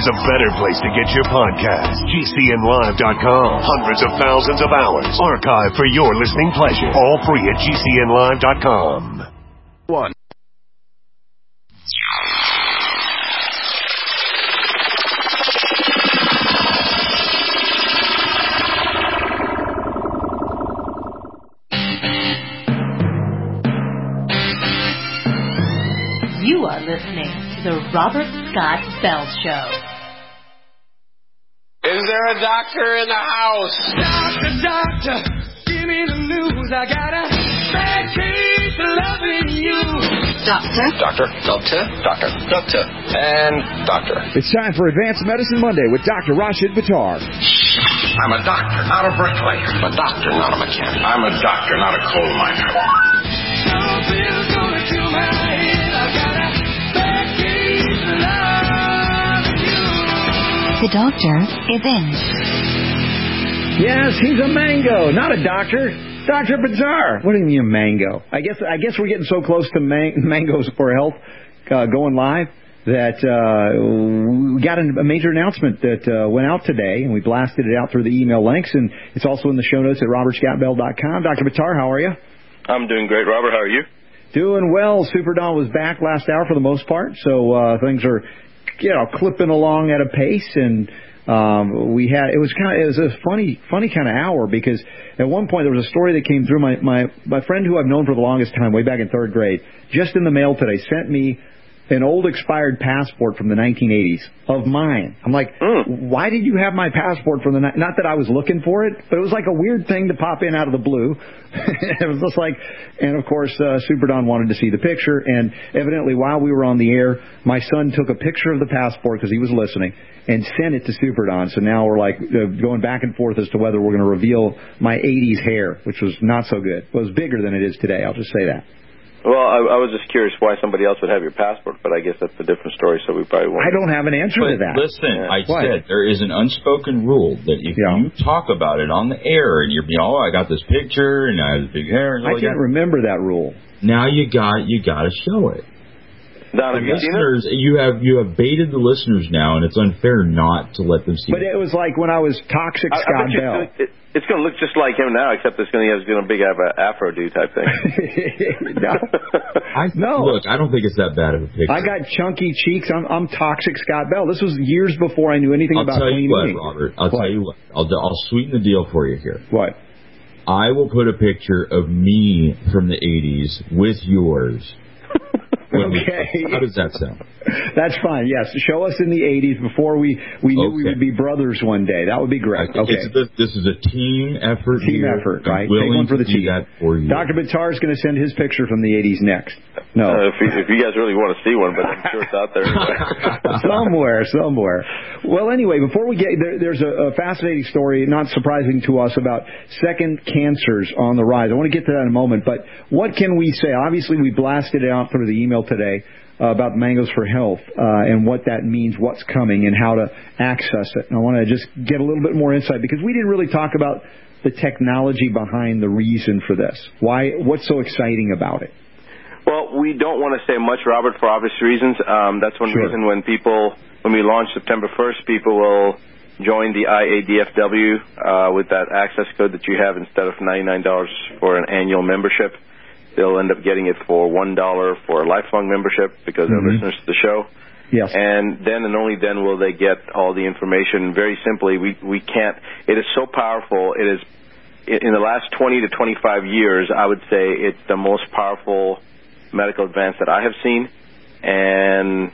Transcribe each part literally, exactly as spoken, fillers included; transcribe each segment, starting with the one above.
there's a better place to get your podcast. G C N live dot com. Hundreds of thousands of hours archived for your listening pleasure. All free at G C N live dot com. One. You are listening to the Robert Scott Bell Show. Is there a doctor in the house? Doctor, doctor, give me the news. I got a bad case of loving you. Doctor? Doctor, doctor, doctor, doctor, and doctor. It's time for Advanced Medicine Monday with Doctor Rashid Buttar. I'm a doctor, not a bricklayer. I'm a doctor, not a mechanic. I'm a doctor, not a coal miner. Something's gonna kill my head. I got a bad case of loving you. The doctor is in. Yes, he's a mango, not a doctor. Doctor Buttar. What do you mean a mango? I guess I guess we're getting so close to man- mangoes for health uh, going live that uh, we got a major announcement that uh, went out today, and we blasted it out through the email links, and it's also in the show notes at robert scott bell dot com. Doctor Buttar, how are you? I'm doing great, Robert. How are you? Doing well. Super Don was back last hour for the most part, so uh, things are, you know, clipping along at a pace, and um, we had it was kind of it was a funny, funny kind of hour because at one point there was a story that came through. My my my friend who I've known for the longest time, way back in third grade, just in the mail today, sent me an old expired passport from the nineteen eighties of mine. I'm like, mm. why did you have my passport from the ni-? Not that I was looking for it, but it was like a weird thing to pop in out of the blue. It was just like, and of course, uh, Super Don wanted to see the picture, and evidently while we were on the air, my son took a picture of the passport because he was listening and sent it to Super Don. So now we're like uh, going back and forth as to whether we're going to reveal my eighties hair, which was not so good. It was bigger than it is today. I'll just say that. Well, I, I was just curious why somebody else would have your passport, but I guess that's a different story, so we probably won't. I don't have an answer but to that. Listen, yeah. I what? said there is an unspoken rule that if yeah. you talk about it on the air and you're, you know, oh, I got this picture and I have big hair. And I can't that. remember that rule. Now you got you got to show it. Don, have you listeners, seen it? you have you have baited the listeners now, and it's unfair not to let them see. But it, it was like when I was Toxic I, Scott I Bell. It, it's going to look just like him now, except it's going to have a big afro do type thing. no, I, no. Look, I don't think it's that bad of a picture. I got chunky cheeks. I'm, I'm Toxic Scott Bell. This was years before I knew anything I'll about tell clean you what, eating. Robert. I'll what? tell you what. I'll I'll sweeten the deal for you here. What? I will put a picture of me from the eighties with yours. Okay. We, how does that sound? That's fine. Yes, show us in the eighties before we, we knew okay. we would be brothers one day. That would be great. Okay. It's the, this is a team effort. Team here. effort, right? I'm Take one for the team. That for you. Doctor Buttar is going to send his picture from the eighties next. No. Uh, if, you, if you guys really want to see one, but I'm sure it's out there anyway. somewhere, somewhere. Well, anyway, before we get there, there's a, a fascinating story, not surprising to us, about second cancers on the rise. I want to get to that in a moment, but what can we say? Obviously, we blasted it out through the email today. Uh, about Mangoes for Health uh, and what that means, what's coming, and how to access it. And I want to just get a little bit more insight because we didn't really talk about the technology behind the reason for this. Why? What's so exciting about it? Well, we don't want to say much, Robert, for obvious reasons. Um, that's one sure. reason when people, when we launch September first, people will join the I A D F W uh, with that access code that you have instead of ninety-nine dollars for an annual membership. They'll end up getting it for one dollar for a lifelong membership because they're mm-hmm. listeners to the show. Yes. And then and only then will they get all the information. Very simply, we, we can't, it is so powerful. It is, in the last twenty to twenty-five years, I would say it's the most powerful medical advance that I have seen. And,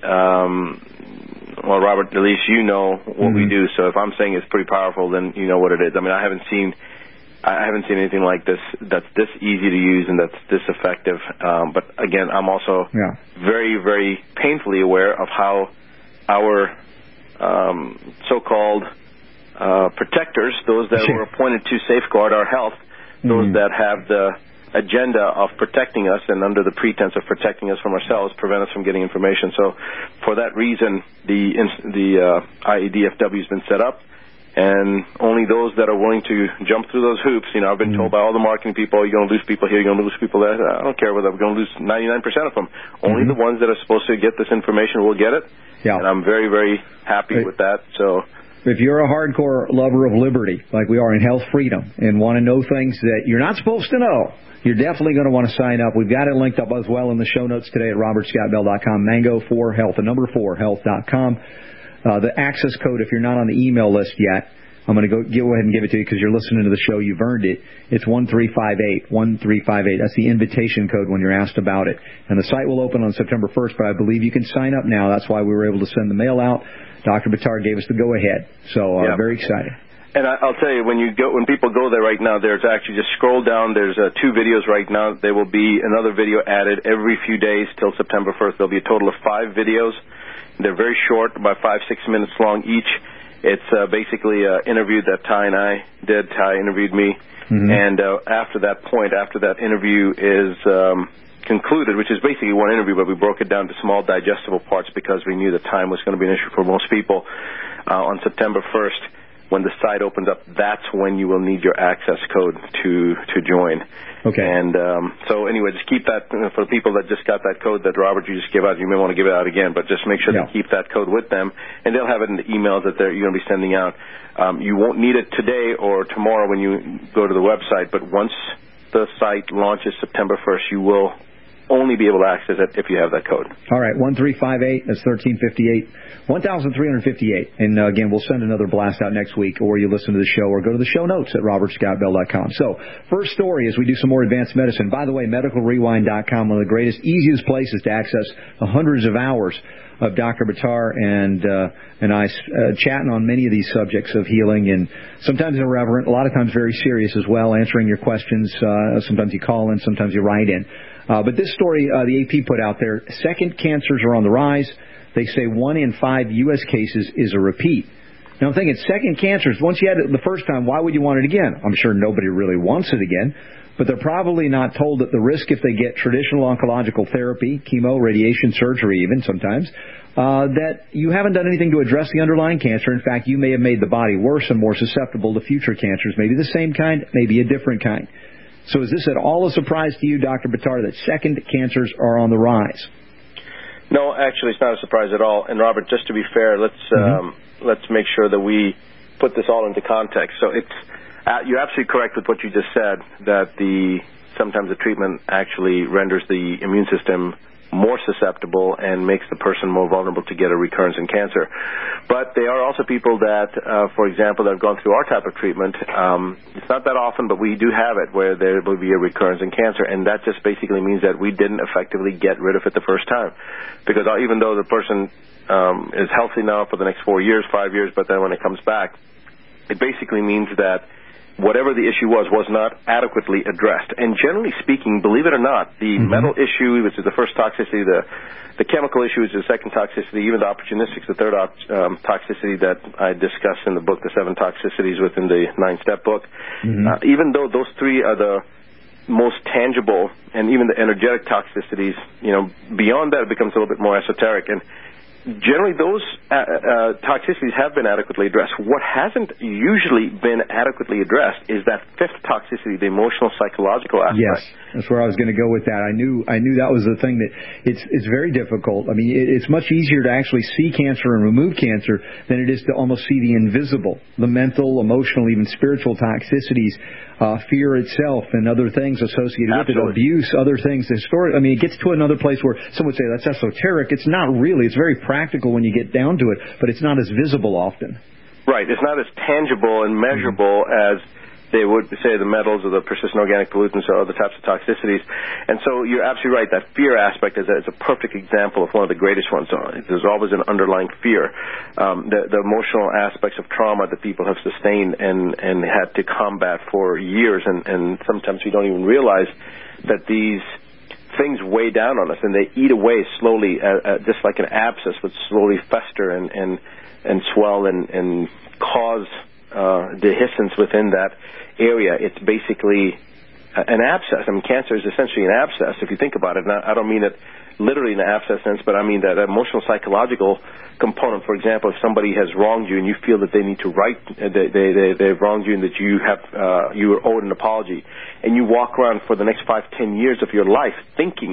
um, well, Robert, at least you know what mm-hmm. we do. So if I'm saying it's pretty powerful, then you know what it is. I mean, I haven't seen... I haven't seen anything like this that's this easy to use and that's this effective. Um, but again, I'm also yeah. very, very painfully aware of how our um, so-called uh, protectors, those that were appointed to safeguard our health, those mm-hmm. that have the agenda of protecting us and under the pretense of protecting us from ourselves, prevent us from getting information. So for that reason, the, the uh, I A D F W has been set up. And only those that are willing to jump through those hoops, you know, I've been told by all the marketing people, you're going to lose people here, you're going to lose people there. I don't care whether we're going to lose ninety-nine percent of them. Only mm-hmm. the ones that are supposed to get this information will get it. Yeah. And I'm very, very happy right. with that. So if you're a hardcore lover of liberty, like we are in Health Freedom, and want to know things that you're not supposed to know, you're definitely going to want to sign up. We've got it linked up as well in the show notes today at robert scott bell dot com. Mango for Health, the number four, health dot com. Uh, the access code, if you're not on the email list yet, I'm going to go, go ahead and give it to you because you're listening to the show. You've earned it. It's one three five eight, one three five eight. That's the invitation code when you're asked about it. And the site will open on September first, but I believe you can sign up now. That's why we were able to send the mail out. Doctor Buttar gave us the go-ahead. So uh, yeah. very excited. And I, I'll tell you, when you go, when people go there right now, there's actually just scroll down. There's uh, two videos right now. There will be another video added every few days till September first. There'll be a total of five videos. They're very short, about five, six minutes long each. It's uh, basically an interview that Ty and I did. Ty interviewed me. Mm-hmm. And uh, after that point, after that interview is um, concluded, which is basically one interview, but we broke it down to small digestible parts because we knew that time was going to be an issue for most people. Uh, on September first, when the site opens up, that's when you will need your access code to to join. Okay. And um, so anyway, just keep that, you know, for the people that just got that code that Robert you just gave out. You may want to give it out again, but just make sure yeah. to keep that code with them, and they'll have it in the emails that they're you're going to be sending out. Um, you won't need it today or tomorrow when you go to the website, but once the site launches September first, you will only be able to access it if you have that code. All right, one three five eight, that's thirteen fifty-eight, one thousand three hundred fifty-eight. And, uh, again, we'll send another blast out next week, or you listen to the show, or go to the show notes at robert scott bell dot com. So, first story is we do some more advanced medicine. By the way, medical rewind dot com, one of the greatest, easiest places to access the hundreds of hours of Doctor Buttar and uh, and I uh, chatting on many of these subjects of healing, and sometimes irreverent, a lot of times very serious as well, answering your questions. Uh, sometimes you call in, sometimes you write in. Uh, but this story, uh, the A P put out there, second cancers are on the rise. They say one in five U S cases is a repeat. Now, I'm thinking second cancers, once you had it the first time, why would you want it again? I'm sure nobody really wants it again, but they're probably not told that the risk if they get traditional oncological therapy, chemo, radiation, surgery even sometimes, uh, that you haven't done anything to address the underlying cancer. In fact, you may have made the body worse and more susceptible to future cancers, maybe the same kind, maybe a different kind. So is this at all a surprise to you, Doctor Buttar, that second cancers are on the rise? No, actually, it's not a surprise at all. And Robert, just to be fair, let's mm-hmm. um, let's make sure that we put this all into context. So it's uh, you're absolutely correct with what you just said, that the sometimes the treatment actually renders the immune system more susceptible and makes the person more vulnerable to get a recurrence in cancer. But there are also people that, uh, for example, that have gone through our type of treatment. Um, it's not that often, but we do have it where there will be a recurrence in cancer, and that just basically means that we didn't effectively get rid of it the first time. Because even though the person um, is healthy now for the next four years, five years, but then when it comes back, it basically means that whatever the issue was, was not adequately addressed. And generally speaking, believe it or not, the mm-hmm. metal issue, which is the first toxicity, the the chemical issue is the second toxicity, even the opportunistic, the third op, um, toxicity that I discussed in the book, the seven toxicities within the nine-step book. Mm-hmm. Uh, even though those three are the most tangible, and even the energetic toxicities, you know, beyond that it becomes a little bit more esoteric. And generally, those uh, uh, toxicities have been adequately addressed. What hasn't usually been adequately addressed is that fifth toxicity, the emotional, psychological aspect. Yes, that's where I was going to go with that. I knew I knew that was the thing that it's it's very difficult. I mean, it, it's much easier to actually see cancer and remove cancer than it is to almost see the invisible, the mental, emotional, even spiritual toxicities. Uh, fear itself and other things associated Absolutely. with it, abuse, other things. Historic. I mean, it gets to another place where some would say that's esoteric. It's not really. It's very practical when you get down to it, but it's not as visible often. Right. It's not as tangible and measurable mm-hmm. as they would say the metals or the persistent organic pollutants or other types of toxicities. And so you're absolutely right. That fear aspect is a, is a perfect example of one of the greatest ones. There's always an underlying fear. Um, the, the emotional aspects of trauma that people have sustained and, and had to combat for years, and, and sometimes we don't even realize that these things weigh down on us, and they eat away slowly, uh, uh, just like an abscess would slowly fester and, and, and swell and, and cause uh, dehiscence within that area. It's basically an abscess. I mean, cancer is essentially an abscess, if you think about it. And I don't mean it literally in an abscess sense, but I mean that emotional, psychological component. For example, if somebody has wronged you and you feel that they need to right, they, they, they, they've wronged you and that you have, uh, you are owed an apology, and you walk around for the next five, ten years of your life thinking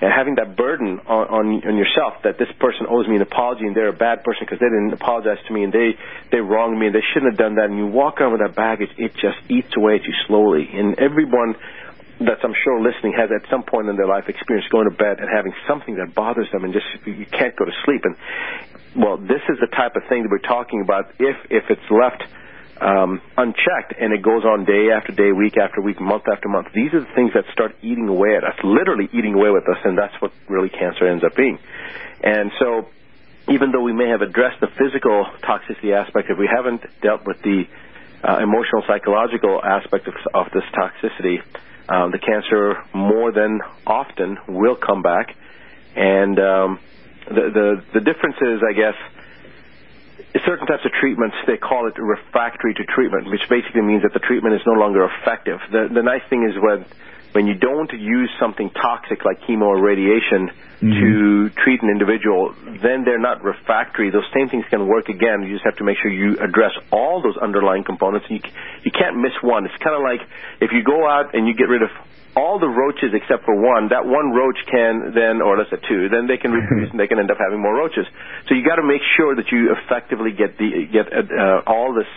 and having that burden on, on, on yourself that this person owes me an apology and they're a bad person because they didn't apologize to me and they, they wronged me and they shouldn't have done that, and you walk around with that baggage, it just eats away at you slowly. And everyone that's, I'm sure, listening has at some point in their life experienced going to bed and having something that bothers them and just you can't go to sleep. And, well, this is the type of thing that we're talking about if, if it's left Um, unchecked, and it goes on day after day, week after week, month after month. These are the things that start eating away at us, literally eating away with us, and that's what really cancer ends up being. And so even though we may have addressed the physical toxicity aspect, if we haven't dealt with the uh, emotional, psychological aspect of, of this toxicity, um, the cancer more than often will come back. And um, the, the, the difference is, I guess, certain types of treatments, they call it refractory to treatment, which basically means that the treatment is no longer effective. The, the nice thing is when when you don't use something toxic like chemo or radiation mm-hmm. to treat an individual, then they're not refractory. Those same things can work again. You just have to make sure you address all those underlying components. You, you can't miss one. It's kind of like if you go out and you get rid of all the roaches except for one, that one roach can then, or let's say two, then they can reproduce and they can end up having more roaches. So you got to make sure that you effectively get the get uh, all this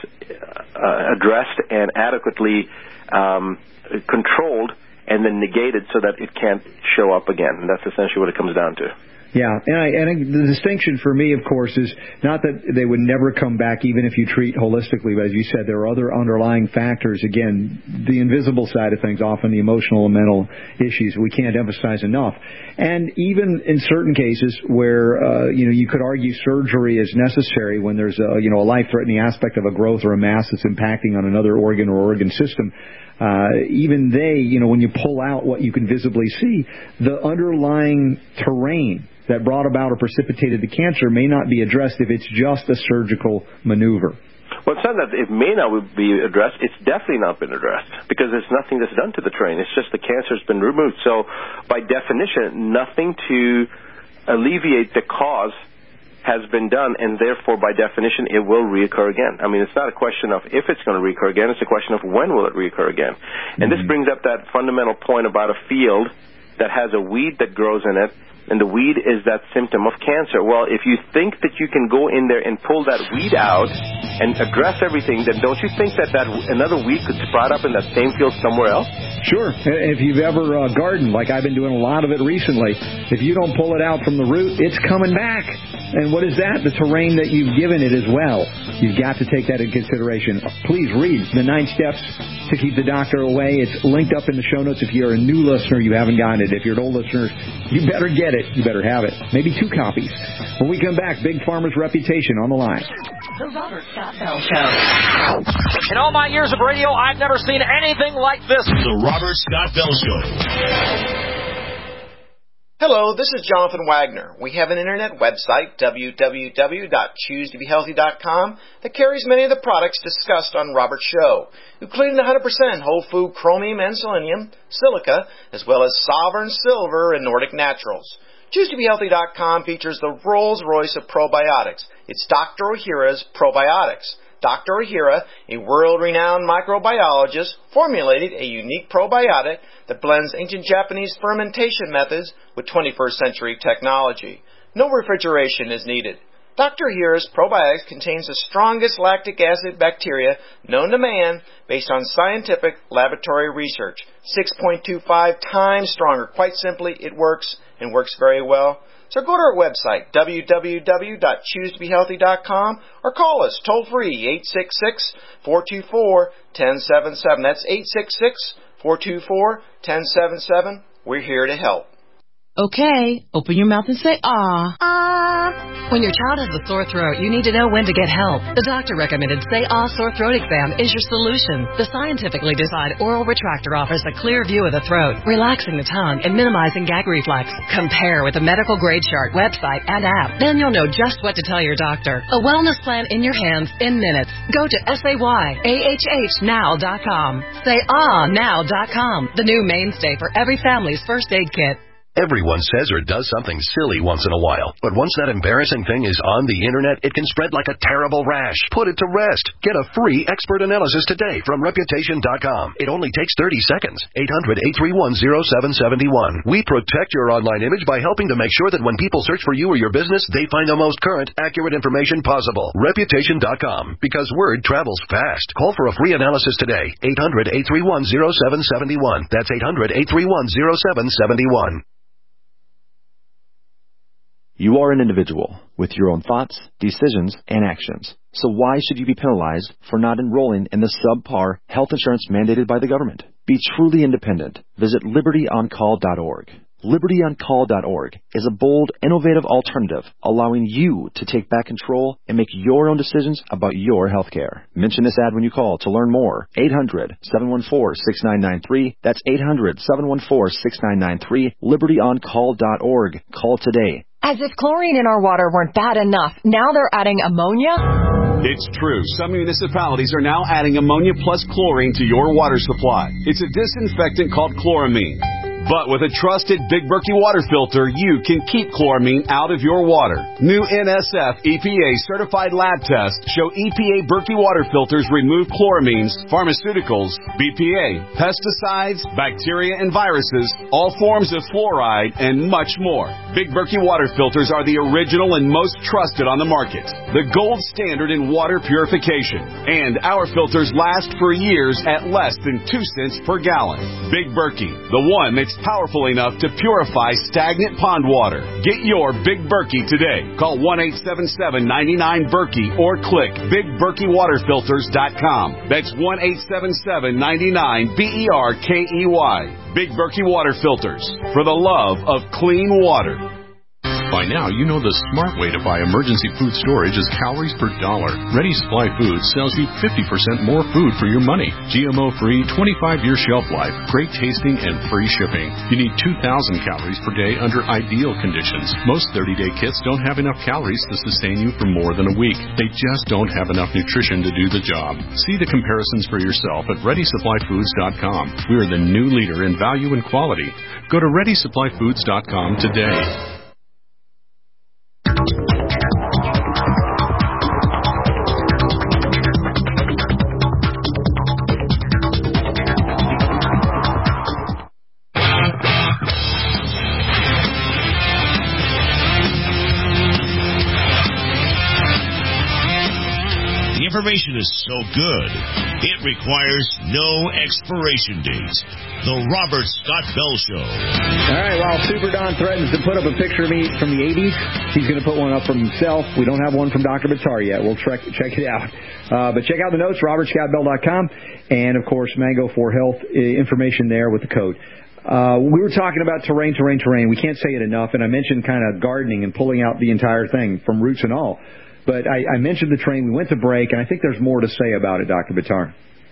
uh, addressed and adequately um, controlled and then negated so that it can't show up again. And that's essentially what it comes down to. Yeah, and, I, and the distinction for me, of course, is not that they would never come back even if you treat holistically, but as you said, there are other underlying factors. Again, the invisible side of things, often the emotional and mental issues we can't emphasize enough. And even in certain cases where, uh, you know, you could argue surgery is necessary when there's a, you know, a life-threatening aspect of a growth or a mass that's impacting on another organ or organ system, Uh, even they, you know, when you pull out what you can visibly see, the underlying terrain that brought about or precipitated the cancer may not be addressed if it's just a surgical maneuver. Well, it's not that it may not be addressed. It's definitely not been addressed because there's nothing that's done to the terrain. It's just the cancer's been removed. So by definition, nothing to alleviate the cause has been done, and therefore, by definition, it will reoccur again. I mean, it's not a question of if it's going to reoccur again, it's a question of when will it reoccur again. And mm-hmm. this brings up that fundamental point about a field that has a weed that grows in it, and the weed is that symptom of cancer. Well, if you think that you can go in there and pull that weed out and address everything, then don't you think that, that another weed could sprout up in that same field somewhere else? Sure. If you've ever uh, gardened, like I've been doing a lot of it recently, if you don't pull it out from the root, it's coming back. And what is that? The terrain that you've given it as well. You've got to take that into consideration. Please read The Nine Steps to Keep the Doctor Away. It's linked up in the show notes. If you're a new listener, you haven't gotten it. If you're an old listener, you better get it. You better have it. Maybe two copies. When we come back, Big Pharma's reputation on the line. The Robert Scott Bell Show. In all my years of radio, I've never seen anything like this. The Robert Scott Bell Show. Hello, this is Jonathan Wagner. We have an internet website, w w w dot choose to be healthy dot com, that carries many of the products discussed on Robert's show, including one hundred percent whole food chromium and selenium, silica, as well as Sovereign Silver and Nordic Naturals. choose to be healthy dot com features the Rolls-Royce of probiotics. It's Doctor Ohhira's Probiotics. Doctor Ohhira, a world-renowned microbiologist, formulated a unique probiotic that blends ancient Japanese fermentation methods with twenty-first century technology. No refrigeration is needed. Doctor Ohhira's Probiotics contains the strongest lactic acid bacteria known to man based on scientific laboratory research. six point two five times stronger. Quite simply, it works and works very well. So go to our website, w w w dot choose to be healthy dot com, or call us toll-free, eight six six, four two four, one zero seven seven. That's eight six six, four two four, one zero seven seven. We're here to help. Okay, open your mouth and say, ah. Ah. When your child has a sore throat, you need to know when to get help. The doctor recommended Say Ah Sore Throat Exam is your solution. The scientifically designed oral retractor offers a clear view of the throat, relaxing the tongue and minimizing gag reflex. Compare with the medical grade chart, website, and app. Then you'll know just what to tell your doctor. A wellness plan in your hands in minutes. Go to say ah now dot com. say ah now dot com, the new mainstay for every family's first aid kit. Everyone says or does something silly once in a while. But once that embarrassing thing is on the internet, it can spread like a terrible rash. Put it to rest. Get a free expert analysis today from Reputation dot com. It only takes thirty seconds. eight hundred, eight three one, oh seven seven one. We protect your online image by helping to make sure that when people search for you or your business, they find the most current, accurate information possible. Reputation dot com. Because word travels fast. Call for a free analysis today. eight hundred, eight three one, oh seven seven one. That's eight hundred, eight three one, oh seven seven one. You are an individual with your own thoughts, decisions, and actions. So why should you be penalized for not enrolling in the subpar health insurance mandated by the government? Be truly independent. Visit liberty on call dot org. liberty on call dot org is a bold, innovative alternative allowing you to take back control and make your own decisions about your health care. Mention this ad when you call to learn more. eight hundred, seven one four, six nine nine three. That's eight hundred, seven one four, six nine nine three. liberty on call dot org. Call today. As if chlorine in our water weren't bad enough, now they're adding ammonia? It's true. Some municipalities are now adding ammonia plus chlorine to your water supply. It's a disinfectant called chloramine. But with a trusted Big Berkey water filter, you can keep chloramine out of your water. New N S F E P A certified lab tests show E P A Berkey water filters remove chloramines, pharmaceuticals, B P A, pesticides, bacteria and viruses, all forms of fluoride, and much more. Big Berkey water filters are the original and most trusted on the market. The gold standard in water purification. And our filters last for years at less than two cents per gallon. Big Berkey, the one that's powerful enough to purify stagnant pond water. Get your Big Berkey today. Call one eight seven seven, nine nine, Berkey or click big berkey water filters dot com. That's one eight seven seven, nine nine, B E R K E Y. Big Berkey Water Filters. For the love of clean water. By now, you know the smart way to buy emergency food storage is calories per dollar. Ready Supply Foods sells you fifty percent more food for your money. G M O-free, twenty-five year shelf life, great tasting, and free shipping. You need two thousand calories per day under ideal conditions. Most thirty day kits don't have enough calories to sustain you for more than a week. They just don't have enough nutrition to do the job. See the comparisons for yourself at ready supply foods dot com. We are the new leader in value and quality. Go to ready supply foods dot com today. Information is so good, it requires no expiration date. The Robert Scott Bell Show. All right, while Super Don threatens to put up a picture of me from the eighties, he's going to put one up from himself. We don't have one from Doctor Buttar yet. We'll check, check it out. Uh, but check out the notes, robert scott bell dot com, and, of course, Mango for Health information there with the code. Uh, we were talking about terrain, terrain, terrain. We can't say it enough, and I mentioned kind of gardening and pulling out the entire thing from roots and all. But I, I mentioned the train. We went to break, and I think there's more to say about it, Doctor Buttar.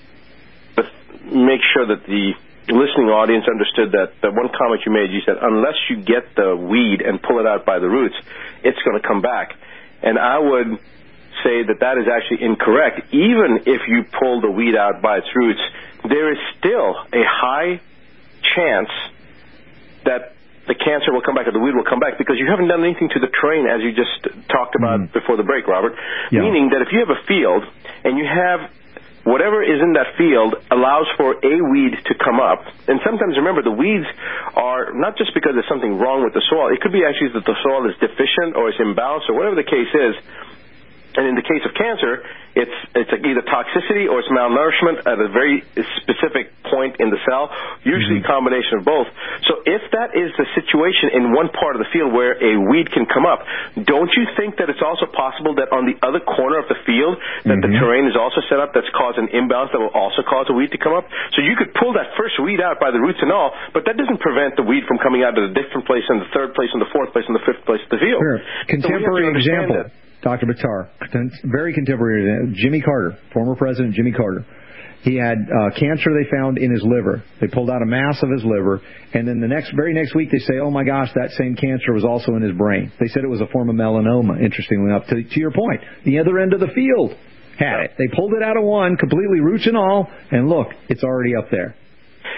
Make sure that the listening audience understood that the one comment you made, you said, unless you get the weed and pull it out by the roots, it's going to come back. And I would say that that is actually incorrect. Even if you pull the weed out by its roots, there is still a high chance that the cancer will come back or the weed will come back because you haven't done anything to the terrain as you just talked about mm. before the break, Robert. Yeah. Meaning that if you have a field and you have whatever is in that field allows for a weed to come up. And sometimes, remember, the weeds are not just because there's something wrong with the soil. It could be actually that the soil is deficient or it's imbalanced or whatever the case is. And in the case of cancer, it's it's either toxicity or it's malnourishment at a very specific point in the cell, usually mm-hmm. a combination of both. So if that is the situation in one part of the field where a weed can come up, don't you think that it's also possible that on the other corner of the field that mm-hmm. the terrain is also set up that's caused an imbalance that will also cause a weed to come up? So you could pull that first weed out by the roots and all, but that doesn't prevent the weed from coming out at a different place in the third place, in the fourth place, in the fifth place of the field. Sure. Contemporary so example. That. Doctor Buttar, very contemporary, Jimmy Carter, former President Jimmy Carter. He had uh, cancer they found in his liver. They pulled out a mass of his liver, and then the next, very next week they say, oh my gosh, that same cancer was also in his brain. They said it was a form of melanoma, interestingly enough. To, to your point, the other end of the field had it. They pulled it out of one, completely roots and all, and look, it's already up there.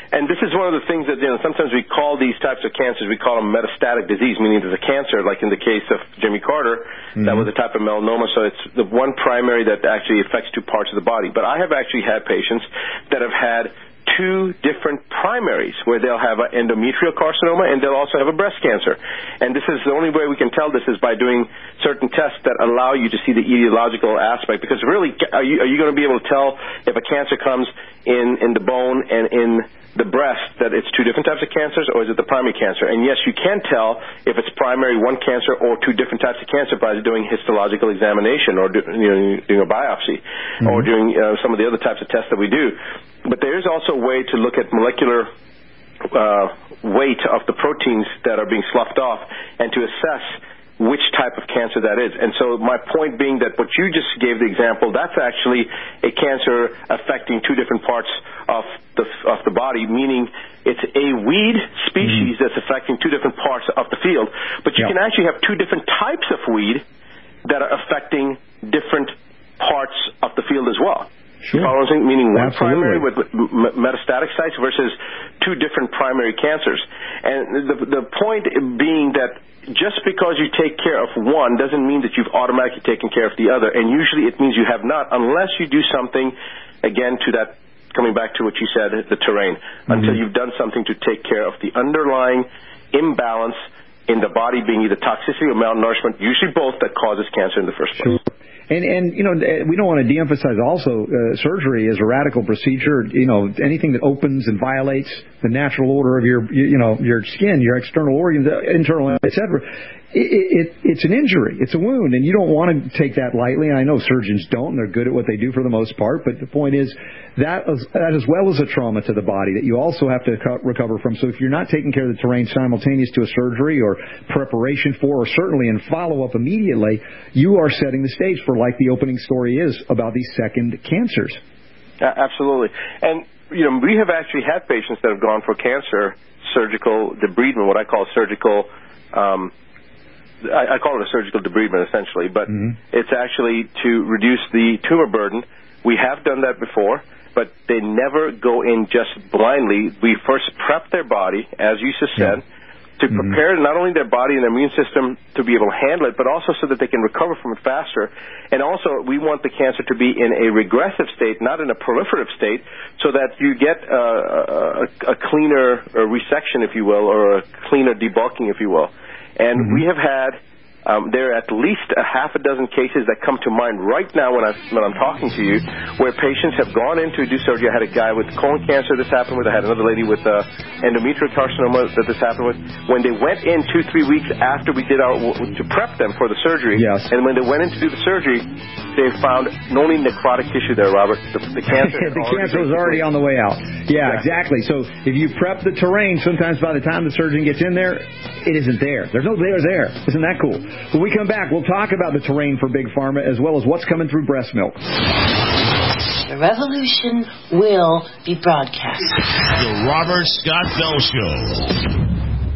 And this is one of the things that, you know, sometimes we call these types of cancers, we call them metastatic disease, meaning there's a cancer, like in the case of Jimmy Carter, mm-hmm. that was a type of melanoma, so it's the one primary that actually affects two parts of the body. But I have actually had patients that have had two different primaries where they'll have an endometrial carcinoma and they'll also have a breast cancer. And this is the only way we can tell this is by doing certain tests that allow you to see the etiological aspect, because really, are you, are you going to be able to tell if a cancer comes in, in the bone and in the breast that it's two different types of cancers, or is it the primary cancer? And yes, you can tell if it's primary one cancer or two different types of cancer by doing histological examination or do, you know, doing a biopsy mm-hmm. or doing uh, some of the other types of tests that we do. But there is also a way to look at molecular uh, weight of the proteins that are being sloughed off and to assess which type of cancer that is. And so my point being that what you just gave the example, that's actually a cancer affecting two different parts of the of the body, meaning it's a weed species mm. that's affecting two different parts of the field. But you yeah. can actually have two different types of weed that are affecting different parts of the field as well. Sure. Meaning one Absolutely. primary with metastatic sites versus two different primary cancers. And the, the point being that just because you take care of one doesn't mean that you've automatically taken care of the other. And usually it means you have not, unless you do something, again, to that, coming back to what you said, the terrain, mm-hmm. until you've done something to take care of the underlying imbalance in the body, being either toxicity or malnourishment, usually both, that causes cancer in the first place. Sure. And, and you know, we don't want to de-emphasize also uh, surgery is a radical procedure. You know, anything that opens and violates the natural order of your, you, you know, your skin, your external organs, internal, et cetera, it, it, it's an injury. It's a wound, and you don't want to take that lightly. And I know surgeons don't, and they're good at what they do for the most part. But the point is that, is, that as well as a trauma to the body that you also have to co- recover from. So if you're not taking care of the terrain simultaneous to a surgery or preparation for, or certainly in follow-up immediately, you are setting the stage for, like the opening story is about these second cancers. Uh, absolutely. And, you know, we have actually had patients that have gone for cancer surgical debridement, what I call surgical, um, I, I call it a surgical debridement essentially, but mm-hmm. it's actually to reduce the tumor burden. We have done that before, but they never go in just blindly. We first prep their body, as you just said, yeah. to prepare mm-hmm. not only their body and their immune system to be able to handle it, but also so that they can recover from it faster. And also, we want the cancer to be in a regressive state, not in a proliferative state, so that you get uh, a, a cleaner a resection, if you will, or a cleaner debulking, if you will. And mm-hmm. we have had, um, there are at least a half a dozen cases that come to mind right now when, I, when I'm talking to you, where patients have gone in to do surgery. I had a guy with colon cancer this happened with. I had another lady with uh, endometrial carcinoma that this happened with. When they went in two, three weeks after we did our, to prep them for the surgery, yes. and when they went in to do the surgery, they found not only necrotic tissue there, Robert. The, the cancer the cancer was already on the way out. Yeah, yeah, exactly. So if you prep the terrain, sometimes by the time the surgeon gets in there, it isn't there. There's no there there. Isn't that cool? When we come back, we'll talk about the terrain for Big Pharma as well as what's coming through breast milk. The revolution will be broadcast. The Robert Scott Bell Show.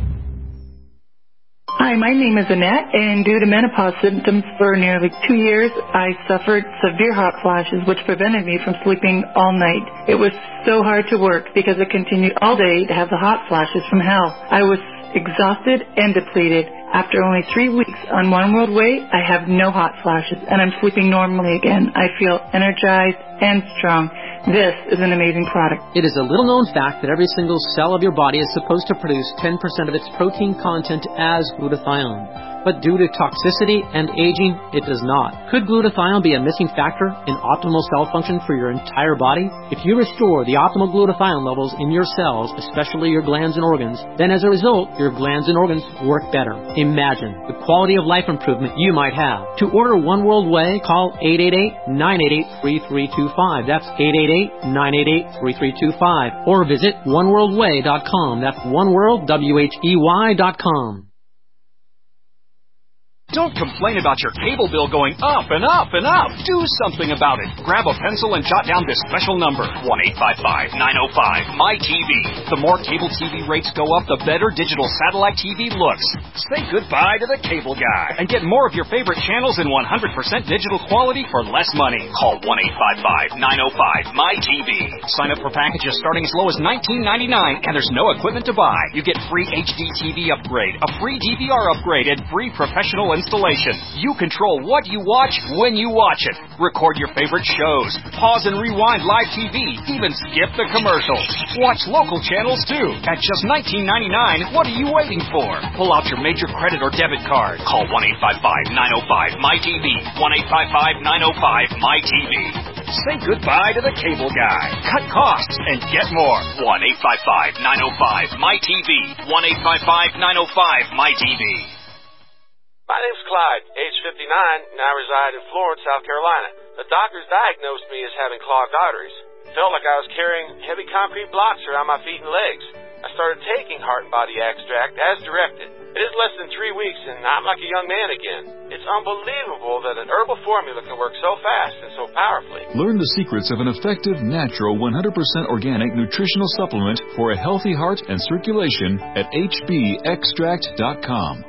Hi, my name is Annette, and due to menopause symptoms for nearly two years, I suffered severe hot flashes, which prevented me from sleeping all night. It was so hard to work because I continued all day to have the hot flashes from hell. I was exhausted and depleted. After only three weeks on One World Way, I have no hot flashes, and I'm sleeping normally again. I feel energized and strong. This is an amazing product. It is a little-known fact that every single cell of your body is supposed to produce ten percent of its protein content as glutathione. But due to toxicity and aging, it does not. Could glutathione be a missing factor in optimal cell function for your entire body? If you restore the optimal glutathione levels in your cells, especially your glands and organs, then as a result, your glands and organs work better. Imagine the quality of life improvement you might have. To order One World Way, call eight eight eight, nine eight eight, three three two five. That's eight eight eight, nine eight eight, three three two five. Or visit one world way dot com. That's oneworld, W H E Y dot com. Don't complain about your cable bill going up and up and up. Do something about it. Grab a pencil and jot down this special number, one eight five five, nine oh five, M Y T V. The more cable T V rates go up, the better digital satellite T V looks. Say goodbye to the cable guy and get more of your favorite channels in one hundred percent digital quality for less money. Call one eight five five, nine oh five, M Y T V. Sign up for packages starting as low as nineteen ninety-nine, and there's no equipment to buy. You get free H D T V upgrade, a free D V R upgrade, and free professional installation. You control what you watch when you watch it. Record your favorite shows. Pause and rewind live T V. Even skip the commercials. Watch local channels too. At just nineteen ninety-nine, what are you waiting for? Pull out your major credit or debit card. Call one eight five five, nine oh five, M Y T V. one eight five five, nine oh five, M Y T V. Say goodbye to the cable guy. Cut costs and get more. one eight five five, nine oh five, M Y T V. one eight five five, nine oh five, M Y T V. My name's Clyde, age fifty-nine, and I reside in Florence, South Carolina. The doctors diagnosed me as having clogged arteries. Felt like I was carrying heavy concrete blocks around my feet and legs. I started taking Heart and Body Extract as directed. It is less than three weeks, and I'm like a young man again. It's unbelievable that an herbal formula can work so fast and so powerfully. Learn the secrets of an effective, natural, one hundred percent organic nutritional supplement for a healthy heart and circulation at H B extract dot com.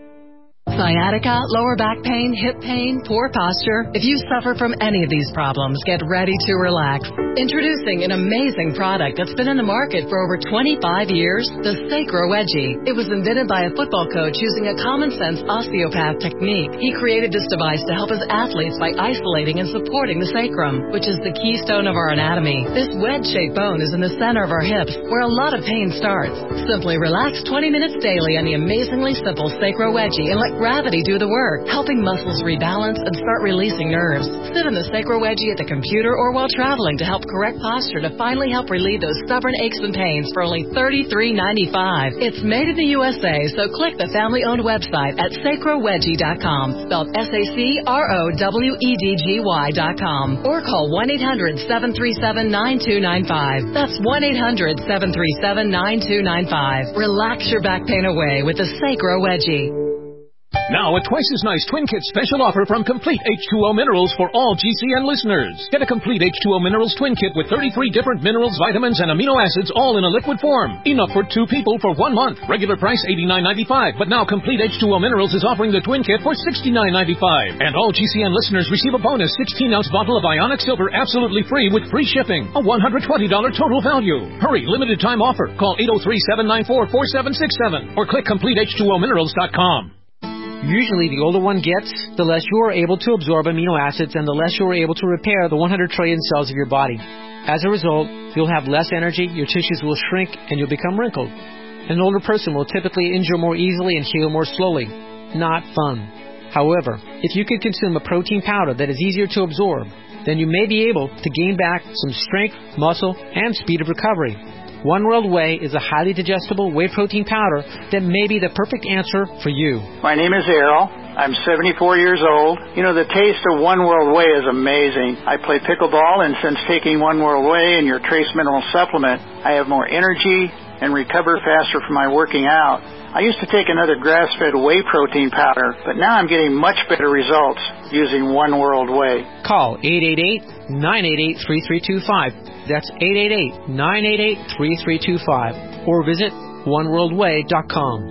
Sciatica, lower back pain, hip pain, poor posture. If you suffer from any of these problems, get ready to relax. Introducing an amazing product that's been in the market for over twenty-five years, the Sacro Wedgie. It was invented by a football coach using a common-sense osteopath technique. He created this device to help his athletes by isolating and supporting the sacrum, which is the keystone of our anatomy. This wedge-shaped bone is in the center of our hips, where a lot of pain starts. Simply relax twenty minutes daily on the amazingly simple Sacro Wedgie and let gravity do the work, helping muscles rebalance and start releasing nerves. Sit in the Sacro Wedgie at the computer or while traveling to help correct posture to finally help relieve those stubborn aches and pains for only thirty-three ninety-five. It's made in the U S A, so click the family-owned website at sacro wedgie dot com, spelled S A C R O W E D G Y dot com, or call one eight hundred, seven three seven, nine two nine five. That's one eight hundred, seven three seven, nine two nine five. Relax your back pain away with the Sacro Wedgie. Now, a twice as nice Twin Kit special offer from Complete H two O Minerals for all G C N listeners. Get a Complete H two O Minerals Twin Kit with thirty-three different minerals, vitamins, and amino acids all in a liquid form. Enough for two people for one month. Regular price eighty-nine ninety-five, but now Complete H two O Minerals is offering the Twin Kit for sixty-nine ninety-five. And all G C N listeners receive a bonus sixteen ounce bottle of Ionic Silver absolutely free with free shipping. A one hundred twenty dollars total value. Hurry, limited time offer. Call eight oh three, seven nine four, four seven six seven or click complete h two o minerals dot com. Usually, the older one gets, the less you are able to absorb amino acids and the less you are able to repair the one hundred trillion cells of your body. As a result, you'll have less energy, your tissues will shrink, and you'll become wrinkled. An older person will typically injure more easily and heal more slowly. Not fun. However, if you could consume a protein powder that is easier to absorb, then you may be able to gain back some strength, muscle, and speed of recovery. One World Whey is a highly digestible whey protein powder that may be the perfect answer for you. My name is Errol. I'm seventy-four years old. You know, the taste of One World Whey is amazing. I play pickleball, and since taking One World Whey and your trace mineral supplement, I have more energy and recover faster from my working out. I used to take another grass-fed whey protein powder, but now I'm getting much better results using One World Whey. Call eight eight eight, nine eight eight, three three two five. That's eight eight eight, nine eight eight, three three two five. Or visit one world way dot com.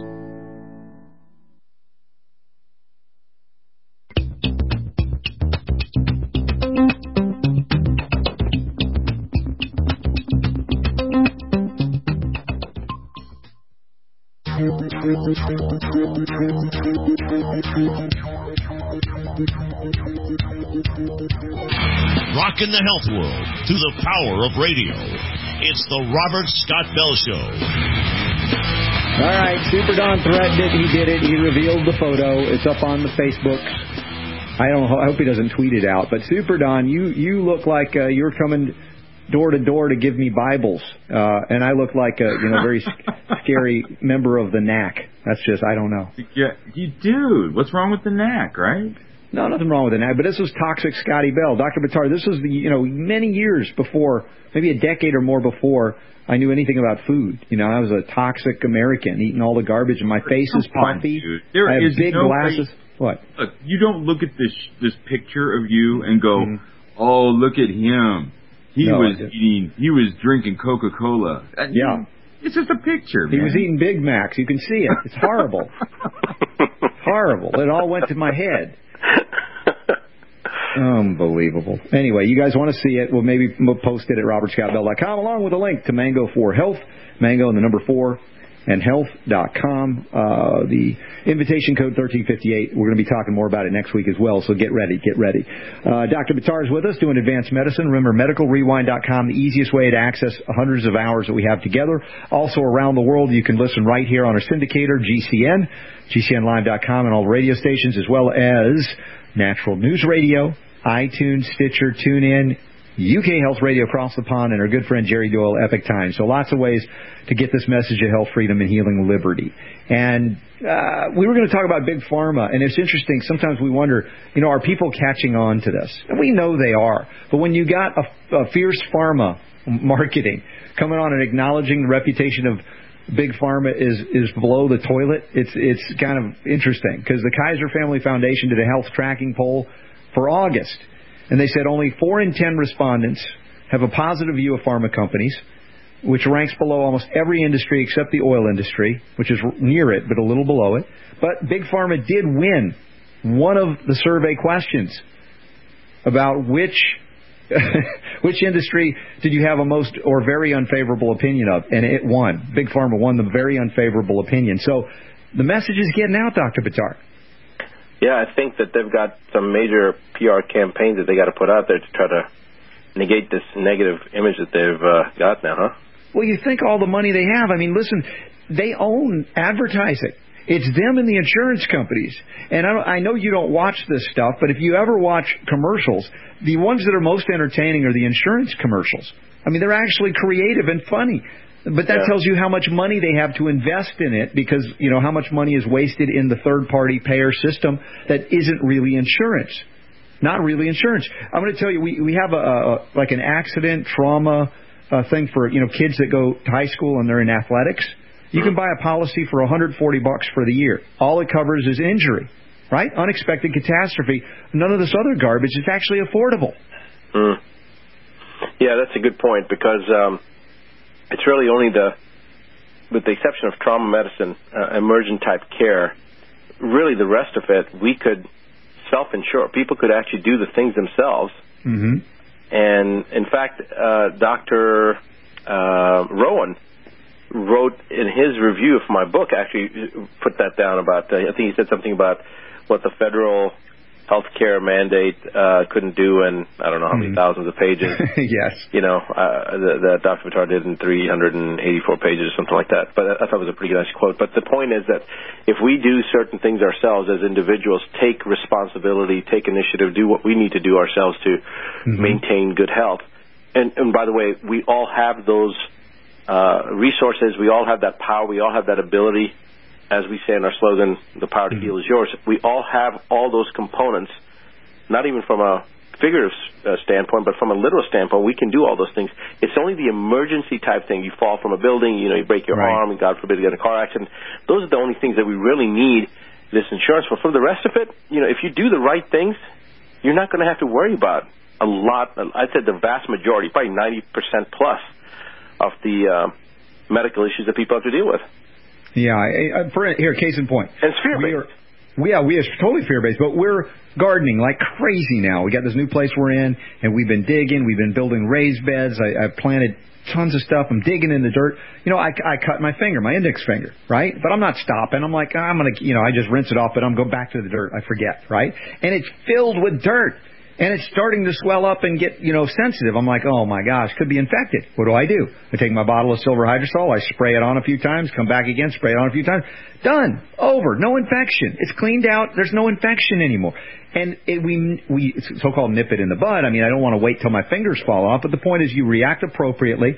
Rockin' the health world through the power of radio. It's the Robert Scott Bell Show. All right, Super Don threatened it. He did it. He revealed the photo. It's up on the Facebooks. I don't. I hope he doesn't tweet it out. But Super Don, you you look like uh, you're coming door to door to give me Bibles, uh, and I look like a you know very scary member of the N A C. That's just I don't know. Yeah, you do. What's wrong with the N A C, right? No, nothing wrong with it now. But this was toxic Scotty Bell. Doctor Buttar, this was, the you know, many years before, maybe a decade or more before I knew anything about food. You know, I was a toxic American, eating all the garbage, and my face is puffy. There I have is big no glasses. way, What? Look, you don't look at this this picture of you and go, mm-hmm. "Oh, look at him. He no, was eating. He was drinking Coca-Cola." And yeah, it's just a picture. He man. was eating Big Macs. You can see it. It's horrible. Horrible. It all went to my head. Unbelievable. Anyway, you guys want to see it? Well, maybe we'll post it at robert scott bell dot com along with a link to Mango for Health, Mango and the number four, and health dot com. Uh, the invitation code thirteen fifty-eight. We're going to be talking more about it next week as well, so get ready, get ready. Uh, Doctor Buttar is with us doing advanced medicine. Remember, medical rewind dot com, the easiest way to access hundreds of hours that we have together. Also around the world, you can listen right here on our syndicator, G C N, G C N live dot com, and all the radio stations, as well as Natural News Radio, iTunes, Stitcher, TuneIn, U K Health Radio across the pond, and our good friend Jerry Doyle, Epic Times. So lots of ways to get this message of health, freedom, and healing liberty. And uh, we were going to talk about Big Pharma, and it's interesting. Sometimes we wonder, you know, are people catching on to this? And we know they are. But when you got a, a fierce pharma marketing coming on and acknowledging the reputation of Big Pharma is is below the toilet, it's it's kind of interesting, because the Kaiser Family Foundation did a health tracking poll for August, and they said only four in ten respondents have a positive view of pharma companies, which ranks below almost every industry except the oil industry, which is near it but a little below it. But Big Pharma did win one of the survey questions about which which industry did you have a most or very unfavorable opinion of, and it won. Big Pharma won the very unfavorable opinion. So the message is getting out, Doctor Buttar. Yeah, I think that they've got some major P R campaigns that they got to put out there to try to negate this negative image that they've uh, got now, huh? Well, you think all the money they have. I mean, listen, they own advertising. It's them and the insurance companies. And I, don't, I know you don't watch this stuff, but if you ever watch commercials, the ones that are most entertaining are the insurance commercials. I mean, they're actually creative and funny. But that yeah. tells you how much money they have to invest in it, because, you know, how much money is wasted in the third-party payer system that isn't really insurance. Not really insurance. I'm going to tell you, we, we have a, a like an accident, trauma uh, thing for, you know, kids that go to high school and they're in athletics. You can buy a policy for one hundred forty bucks for the year. All it covers is injury, right? Unexpected catastrophe. None of this other garbage is actually affordable. Mm. Yeah, that's a good point, because um, it's really only the, with the exception of trauma medicine, uh, emergent type care, really the rest of it, we could self-insure. People could actually do the things themselves. Mm-hmm. And, in fact, uh, Doctor Uh, Rowan wrote in his review of my book, actually put that down about, uh, I think he said something about what the federal health care mandate uh, couldn't do in, I don't know how many mm. thousands of pages. Yes. You know, uh, that Doctor Buttar did in three hundred eighty-four pages or something like that. But I thought it was a pretty nice quote. But the point is that if we do certain things ourselves as individuals, take responsibility, take initiative, do what we need to do ourselves to mm-hmm. maintain good health. And, and by the way, we all have those Uh, resources. We all have that power. We all have that ability. As we say in our slogan, the power to heal is yours. We all have all those components, not even from a figurative uh, standpoint, but from a literal standpoint. We can do all those things. It's only the emergency type thing. You fall from a building, you know, you break your right. arm, and God forbid you get in a car accident. Those are the only things that we really need this insurance for. For the rest of it, you know, if you do the right things, you're not going to have to worry about a lot. I'd say the vast majority, probably ninety percent plus, of the uh, medical issues that people have to deal with. Yeah, I, I, for, here, case in point. And it's fear-based. We are, we, yeah, we are totally fear-based, but we're gardening like crazy now. We got this new place we're in, and we've been digging. We've been building raised beds. I, I've planted tons of stuff. I'm digging in the dirt. You know, I, I cut my finger, my index finger, right? But I'm not stopping. I'm like, I'm going to, you know, I just rinse it off, but I'm going back to the dirt. I forget, right? And it's filled with dirt. And it's starting to swell up and get, you know, sensitive. I'm like, oh, my gosh, could be infected. What do I do? I take my bottle of silver hydrosol. I spray it on a few times, come back again, spray it on a few times. Done. Over. No infection. It's cleaned out. There's no infection anymore. And it, we, we so-called nip it in the bud. I mean, I don't want to wait till my fingers fall off. But the point is you react appropriately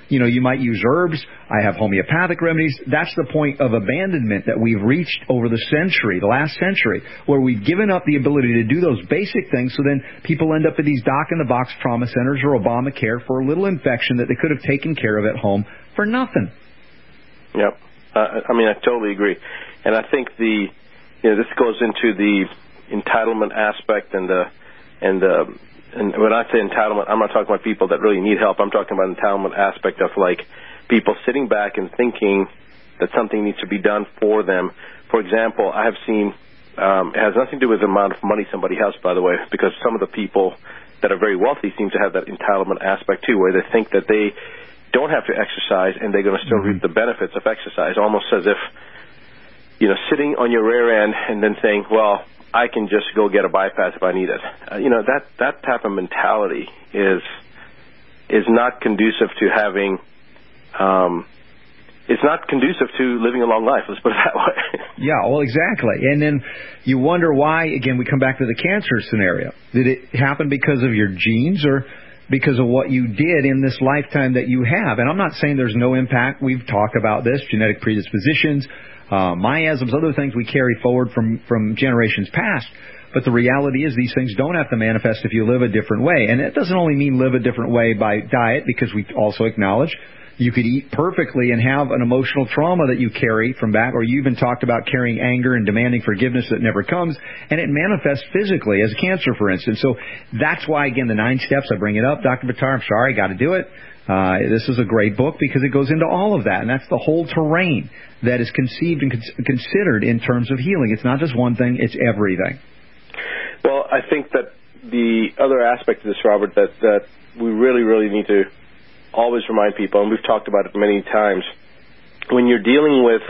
You know, you might use herbs. I have homeopathic remedies. That's the point of abandonment that we've reached over the century, the last century, where we've given up the ability to do those basic things. So then people end up at these doc-in-the-box trauma centers or Obamacare for a little infection that they could have taken care of at home for nothing. Yep. Uh, I mean, I totally agree. And I think the, you know, this goes into the entitlement aspect and the, and the, and when I say entitlement, I'm not talking about people that really need help. I'm talking about entitlement aspect of like people sitting back and thinking that something needs to be done for them. For example, I have seen, um, it has nothing to do with the amount of money somebody has, by the way, because some of the people that are very wealthy seem to have that entitlement aspect too, where they think that they don't have to exercise and they're going to still reap the benefits of exercise, almost as if, you know, sitting on your rear end and then saying, well, I can just go get a bypass if I need it. Uh, you know, that, that type of mentality is is not conducive to having, um, it's not conducive to living a long life, let's put it that way. Yeah, well, exactly. And then you wonder why, again, we come back to the cancer scenario. Did it happen because of your genes or because of what you did in this lifetime that you have? And I'm not saying there's no impact. We've talked about this, genetic predispositions, uh, miasms, other things we carry forward from, from generations past. But the reality is these things don't have to manifest if you live a different way. And it doesn't only mean live a different way by diet, because we also acknowledge you could eat perfectly and have an emotional trauma that you carry from back, or you even talked about carrying anger and demanding forgiveness that never comes, and it manifests physically as cancer, for instance. So that's why, again, the nine steps, I bring it up. Doctor Buttar, I'm sorry, I got to do it. Uh, this is a great book because it goes into all of that, and that's the whole terrain that is conceived and con- considered in terms of healing. It's not just one thing, it's everything. Well, I think that the other aspect of this, Robert, that, that we really, really need to always remind people, and we've talked about it many times, when you're dealing with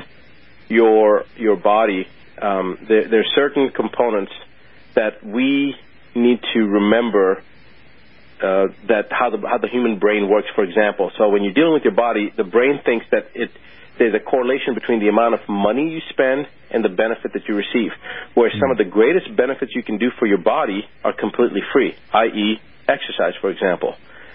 your your body, um, there, there are certain components that we need to remember uh, that how the how the human brain works, for example. So when you're dealing with your body, the brain thinks that it there's a correlation between the amount of money you spend and the benefit that you receive, where some of the greatest benefits you can do for your body are completely free, that is exercise, for example.